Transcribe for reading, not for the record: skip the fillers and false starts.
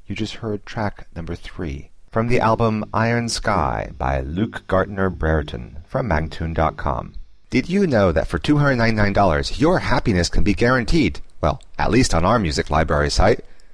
You just heard track number 3 from the album Iron Sky by Luke Gartner Brereton from Mangtune.com. Did you know that for $299 your happiness can be guaranteed? Well, at least on our music library site.